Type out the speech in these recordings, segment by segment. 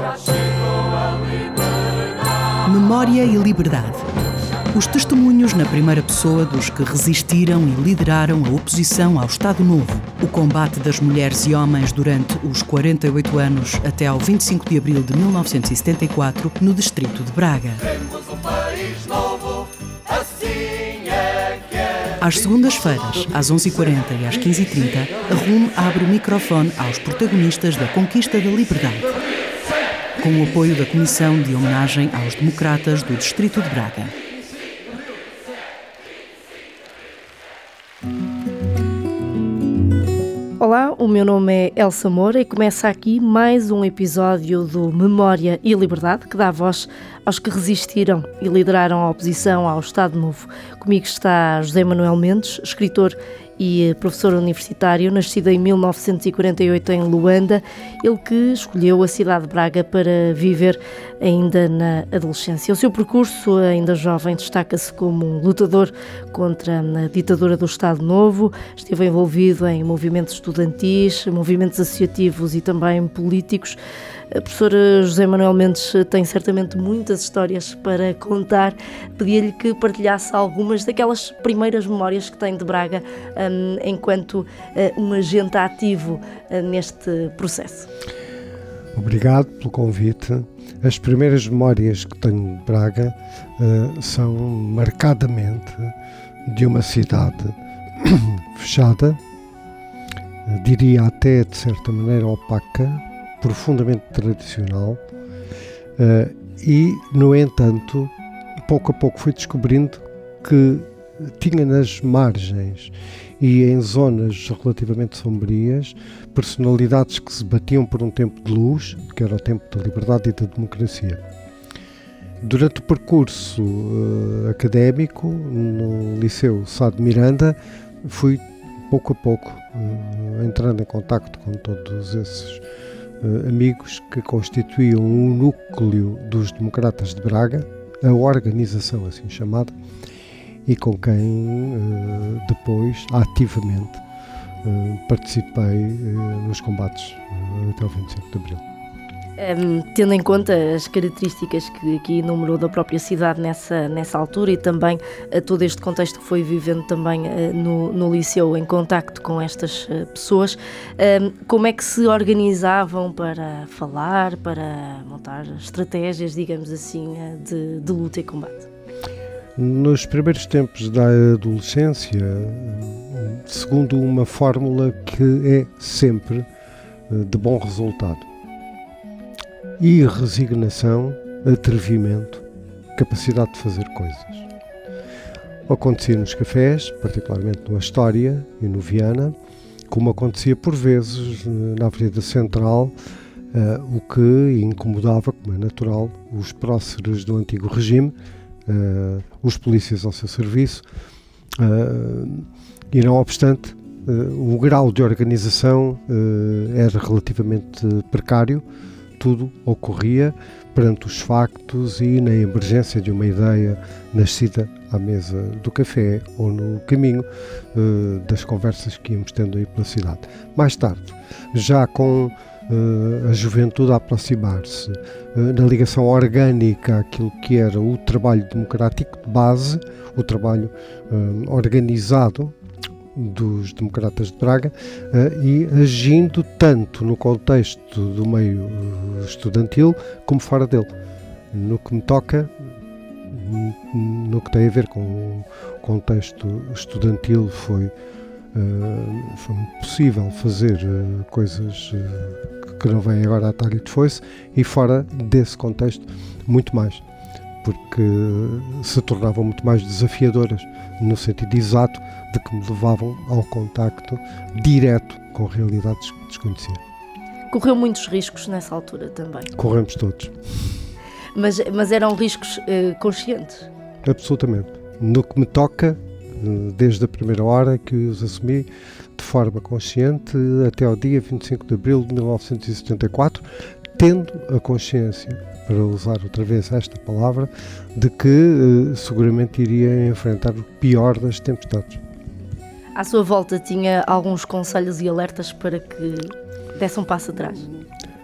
Memória e liberdade. Os testemunhos na primeira pessoa dos que resistiram e lideraram a oposição ao Estado Novo. O combate das mulheres e homens durante os 48 anos até ao 25 de abril de 1974, no distrito de Braga. Temos um país novo, assim é que é. Às segundas-feiras, às 11h40 e às 15h30, a RUM abre o microfone aos protagonistas da conquista da liberdade, com o apoio da Comissão de Homenagem aos Democratas do Distrito de Braga. Olá, o meu nome é Elsa Moura e começa aqui mais um episódio do Memória e Liberdade, que dá voz aos que resistiram e lideraram a oposição ao Estado Novo. Comigo está José Manuel Mendes, escritor e professor universitário, nascido em 1948 em Luanda, ele que escolheu a cidade de Braga para viver ainda na adolescência. O seu percurso, ainda jovem, destaca-se como um lutador contra a ditadura do Estado Novo, esteve envolvido em movimentos estudantis, movimentos associativos e também políticos. A professora José Manuel Mendes tem certamente muitas histórias para contar. Pedi-lhe que partilhasse algumas daquelas primeiras memórias que tem de Braga enquanto um agente ativo neste processo. Obrigado pelo convite. As primeiras memórias que tenho de Braga são marcadamente de uma cidade fechada, diria até de certa maneira opaca, profundamente tradicional, e, no entanto, pouco a pouco fui descobrindo que tinha nas margens e em zonas relativamente sombrias personalidades que se batiam por um tempo de luz, que era o tempo da liberdade e da democracia. Durante o percurso académico no Liceu Sá de Miranda, fui pouco a pouco entrando em contacto com todos esses amigos que constituíam o núcleo dos Democratas de Braga, a organização assim chamada, e com quem depois ativamente participei nos combates até o 25 de Abril. Tendo em conta as características que aqui enumerou da própria cidade nessa altura e também todo este contexto que foi vivendo também no Liceu em contacto com estas pessoas, como é que se organizavam para falar, para montar estratégias, digamos assim, de luta e combate? Nos primeiros tempos da adolescência, segundo uma fórmula que é sempre de bom resultado: e resignação, atrevimento, capacidade de fazer coisas. Acontecia nos cafés, particularmente no Astoria e no Viana, como acontecia por vezes na Avenida Central, o que incomodava, como é natural, os próceres do antigo regime, os polícias ao seu serviço, e não obstante, o grau de organização era relativamente precário. Tudo ocorria perante os factos e na emergência de uma ideia nascida à mesa do café ou no caminho das conversas que íamos tendo aí pela cidade. Mais tarde, já com a juventude a aproximar-se, na ligação orgânica àquilo que era o trabalho democrático de base, o trabalho organizado dos Democratas de Braga, e agindo tanto no contexto do meio estudantil como fora dele. No que me toca, no que tem a ver com o contexto estudantil, foi possível fazer coisas que não vêm agora a talho de foice, e fora desse contexto muito mais, porque se tornavam muito mais desafiadoras, no sentido exato de que me levavam ao contacto direto com realidades que desconhecia. Correu muitos riscos nessa altura também? Corremos todos. Mas eram riscos conscientes? Absolutamente. No que me toca, desde a primeira hora que os assumi de forma consciente até ao dia 25 de abril de 1974, tendo a consciência, para usar outra vez esta palavra, de que seguramente iria enfrentar o pior das tempestades. À sua volta tinha alguns conselhos e alertas para que desse um passo atrás?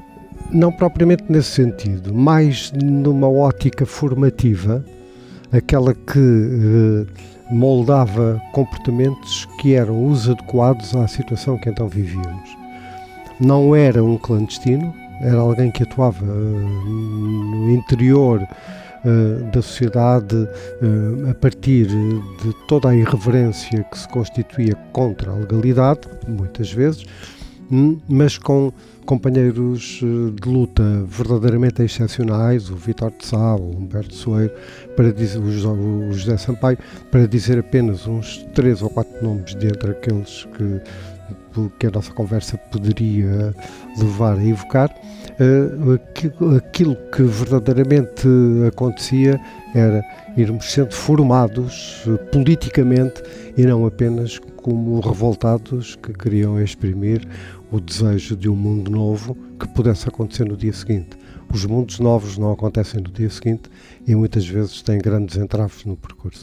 Não propriamente nesse sentido, mais numa ótica formativa, aquela que moldava comportamentos que eram os adequados à situação que então vivíamos. Não era um clandestino, era alguém que atuava no interior da sociedade a partir de toda a irreverência que se constituía contra a legalidade, muitas vezes, mas com companheiros de luta verdadeiramente excepcionais, o Vítor de Sá, o Humberto Soeiro, o José Sampaio, para dizer apenas uns 3 ou 4 nomes dentre aqueles que a nossa conversa poderia levar a evocar. Aquilo que verdadeiramente acontecia era irmos sendo formados politicamente e não apenas como revoltados que queriam exprimir o desejo de um mundo novo que pudesse acontecer no dia seguinte. Os mundos novos não acontecem no dia seguinte e muitas vezes têm grandes entraves no percurso.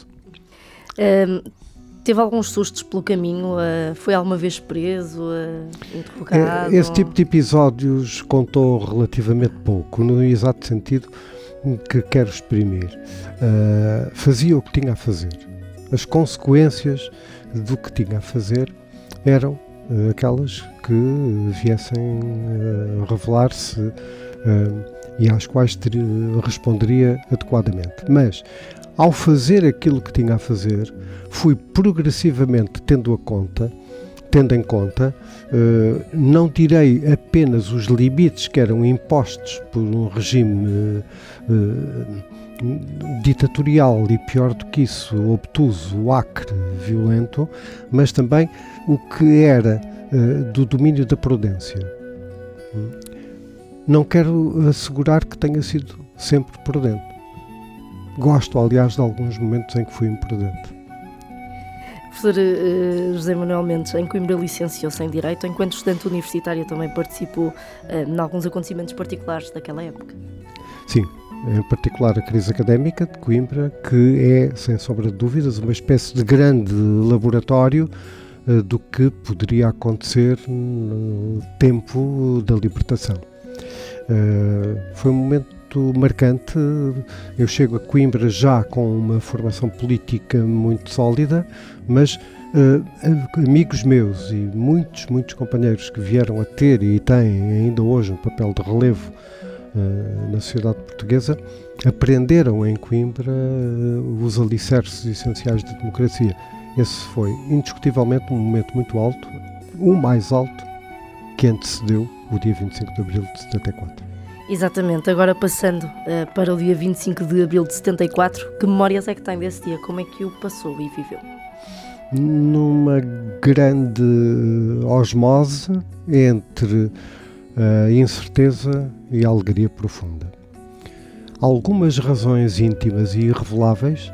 Teve alguns sustos pelo caminho? Foi alguma vez preso, interrogado? Esse tipo de episódios contou relativamente pouco, no exato sentido que quero exprimir. Fazia o que tinha a fazer. As consequências do que tinha a fazer eram aquelas que viessem a revelar-se e às quais responderia adequadamente. Mas, ao fazer aquilo que tinha a fazer, fui progressivamente tendo em conta, não direi apenas os limites que eram impostos por um regime ditatorial e, pior do que isso, obtuso, acre, violento, mas também o que era do domínio da prudência. Não quero assegurar que tenha sido sempre prudente. Gosto, aliás, de alguns momentos em que fui imprudente. Professor José Manuel Mendes, em Coimbra licenciou-se em Direito, enquanto estudante universitário também participou em alguns acontecimentos particulares daquela época. Sim, em particular a crise académica de Coimbra, que é, sem sombra de dúvidas, uma espécie de grande laboratório do que poderia acontecer no tempo da libertação. Foi um momento marcante. Eu chego a Coimbra já com uma formação política muito sólida, mas amigos meus e muitos companheiros que vieram a ter e têm ainda hoje um papel de relevo na sociedade portuguesa, aprenderam em Coimbra os alicerces essenciais da democracia. Esse foi indiscutivelmente um momento muito alto, o mais alto que antecedeu o dia 25 de abril de 74. Exatamente, agora passando para o dia 25 de abril de 74, que memórias é que tem desse dia? Como é que o passou e viveu? Numa grande osmose entre a incerteza e a alegria profunda. Algumas razões íntimas e irreveláveis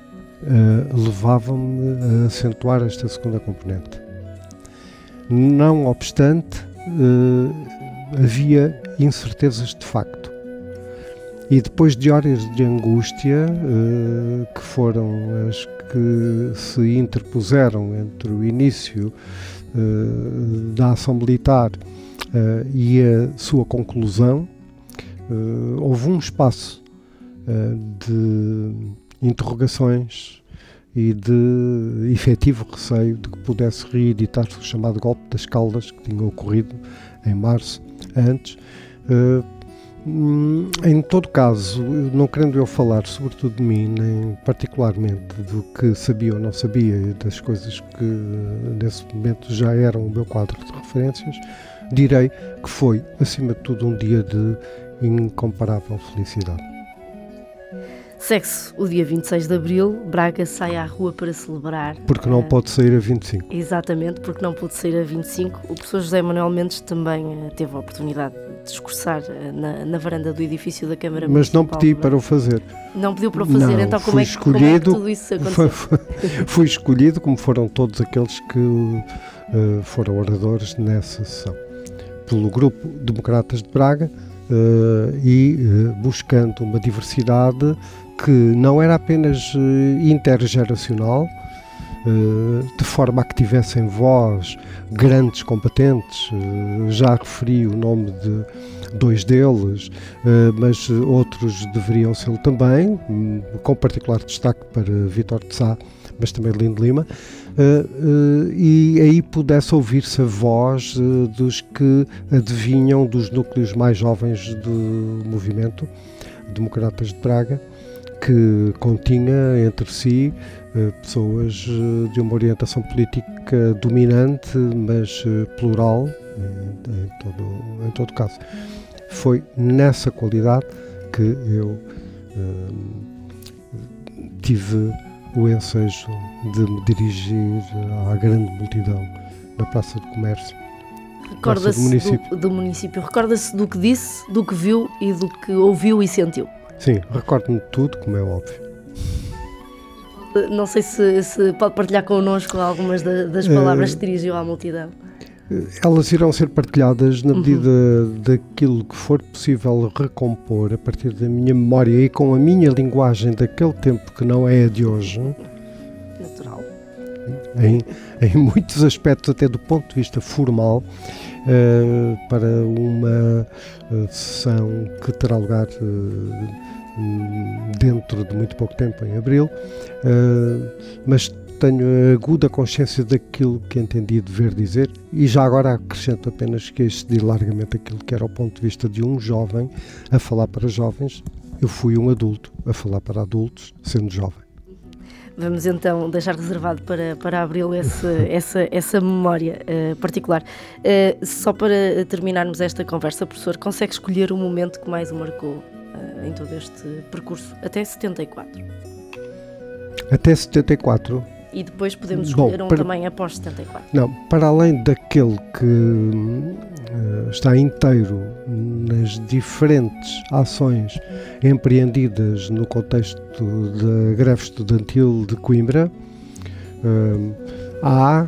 levavam-me a acentuar esta segunda componente. Não obstante, havia incertezas de facto. E depois de horas de angústia, que foram as que se interpuseram entre o início da ação militar e a sua conclusão, houve um espaço de interrogações e de efetivo receio de que pudesse reeditar-se o chamado golpe das Caldas, que tinha ocorrido em março antes. Em todo caso, não querendo eu falar sobretudo de mim, nem particularmente do que sabia ou não sabia e das coisas que nesse momento já eram o meu quadro de referências, direi que foi, acima de tudo, um dia de incomparável felicidade. Segue-se o dia 26 de abril, Braga sai à rua para celebrar. Porque não pode sair a 25. Exatamente, porque não pôde sair a 25. O professor José Manuel Mendes também teve a oportunidade de discursar na varanda do edifício da Câmara Municipal. Mas não pedi para o fazer. Não pediu para o fazer, não, então como é que tudo isso aconteceu? Fui escolhido, como foram todos aqueles que foram oradores nessa sessão, pelo Grupo Democratas de Braga e buscando uma diversidade que não era apenas intergeracional, de forma a que tivessem voz grandes combatentes. Já referi o nome de 2 deles, mas outros deveriam ser também, com particular destaque para Vítor de Sá, mas também Lindo Lima, e aí pudesse ouvir-se a voz dos que adivinham dos núcleos mais jovens do movimento Democratas de Braga, que continha entre si pessoas de uma orientação política dominante, mas plural em todo caso. Foi nessa qualidade que eu tive o ensejo de me dirigir à grande multidão na Praça do Comércio. Recorda-se do município. Recorda-se do que disse, do que viu e do que ouviu e sentiu. Sim, recordo-me de tudo, como é óbvio. Não sei se pode partilhar connosco algumas das palavras que dirigiu à multidão. Elas irão ser partilhadas na medida daquilo que for possível recompor a partir da minha memória e com a minha linguagem daquele tempo que não é a de hoje. Natural. Em muitos aspectos, até do ponto de vista formal, para uma sessão que terá lugar dentro de muito pouco tempo, em abril, mas tenho a aguda consciência daquilo que entendi dever dizer, e já agora acrescento apenas que excedi largamente aquilo que era o ponto de vista de um jovem a falar para jovens. Eu fui um adulto a falar para adultos, sendo jovem. Vamos então deixar reservado para abril essa memória particular. Só para terminarmos esta conversa, professor, consegue escolher o momento que mais o marcou em todo este percurso, até 74? Até 74? E depois podemos escolher também após 74? Não, para além daquele que está inteiro nas diferentes ações empreendidas no contexto da greve estudantil de Coimbra, há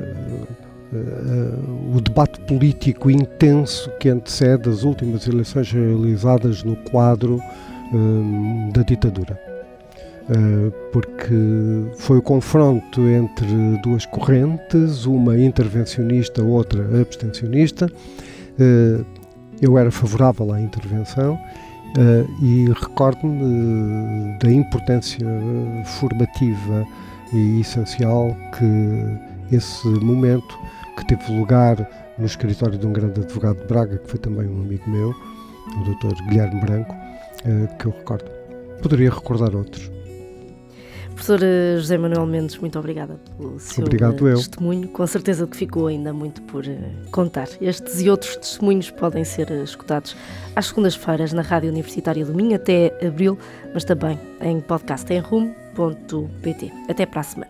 o debate político intenso que antecede as últimas eleições realizadas no quadro da ditadura. Porque foi o confronto entre duas correntes, uma intervencionista, outra abstencionista. Eu era favorável à intervenção e recordo-me da importância formativa e essencial que esse momento, que teve lugar no escritório de um grande advogado de Braga, que foi também um amigo meu, o Dr. Guilherme Branco, que eu recordo. Poderia recordar outros. Professor José Manuel Mendes, muito obrigada pelo seu testemunho. Com certeza que ficou ainda muito por contar. Estes e outros testemunhos podem ser escutados às segundas-feiras na Rádio Universitária do Minho até abril, mas também em podcast em rumo.pt. Até para a semana.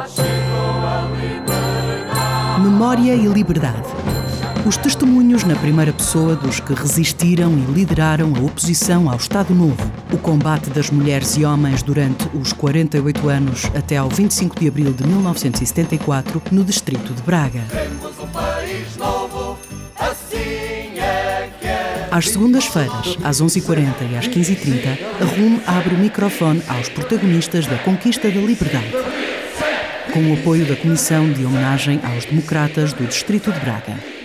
Memória e liberdade. Os testemunhos na primeira pessoa dos que resistiram e lideraram a oposição ao Estado Novo. O combate das mulheres e homens durante os 48 anos até ao 25 de abril de 1974, no distrito de Braga. Temos um país novo, assim é que é. Às segundas-feiras, às 11h40 e às 15h30, a RUM abre o microfone aos protagonistas da conquista da liberdade, com o apoio da Comissão de Homenagem aos Democratas do Distrito de Braga.